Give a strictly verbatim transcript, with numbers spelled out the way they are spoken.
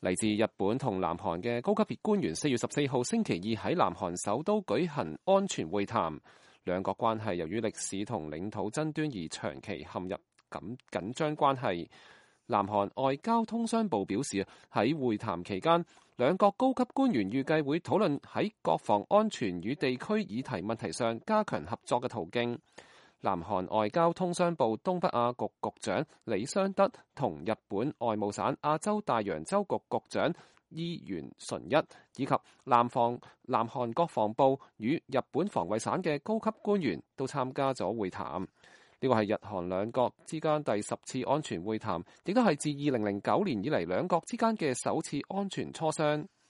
嚟自日本同南韓嘅高級別官員四月十四號星期二喺南韓首都舉行安全會談，兩國關係由於歷史同領土爭端而長期陷入緊緊張關係。南韓外交通商部表示，喺會談期間，兩國高級官員預計會討論喺國防安全與地區議題問題上加強合作嘅途徑。南韓外交通商部東北亞局局長李相德同日本外務省亞洲大洋洲局局長伊原純一以及南方南韓國防部與日本防衛省嘅高級官員都參加咗會談。呢個係日韓兩國之間第十次安全會談，亦都係自二零零九年以嚟兩國之間嘅首次安全磋商。